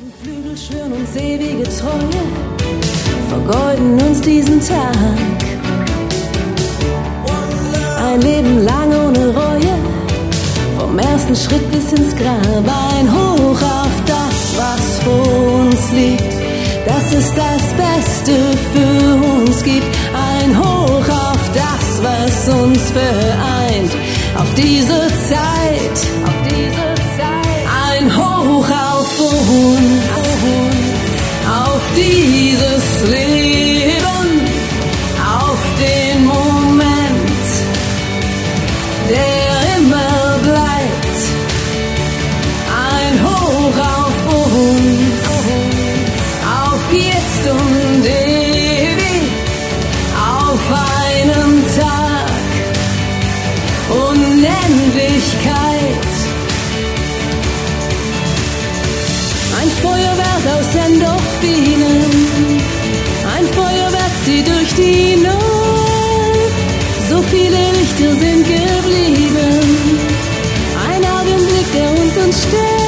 Flügel schwören uns ewige Treue, vergeuden uns diesen Tag. Ein Leben lang ohne Reue, vom ersten Schritt bis ins Grab. Ein Hoch auf das, was vor uns liegt, dass es das Beste für uns gibt. Ein Hoch auf das, was uns vereint, auf diese Zeit, ein Hoch auf uns, auf dieses Leben, auf den Moment, der immer bleibt. Ein Hoch auf uns, auf jetzt und ewig, auf einen Tag, Unendlichkeit. Ein Feuerwerk aus Endorphinen, ein Feuerwerk zieht durch die Nacht. So viele Lichter sind geblieben, ein Augenblick, der uns entsteht.